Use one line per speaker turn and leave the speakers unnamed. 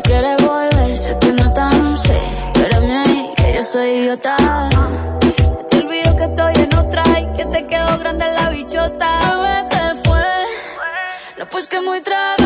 quieres volver, sé que no tan sé. Espérame ahí, que yo soy idiota. Te olvido que estoy en otra y que te quedó grande la bichota. Bebé, te fue, no pues que muy traga.